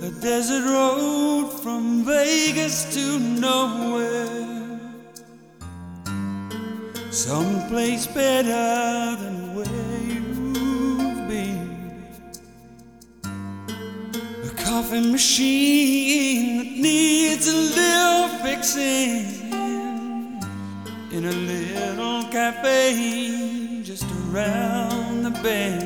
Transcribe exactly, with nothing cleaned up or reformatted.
A desert road from Vegas to nowhere, someplace better than where you've been. A coffee machine that needs a little fixing in a little cafe just around the bend.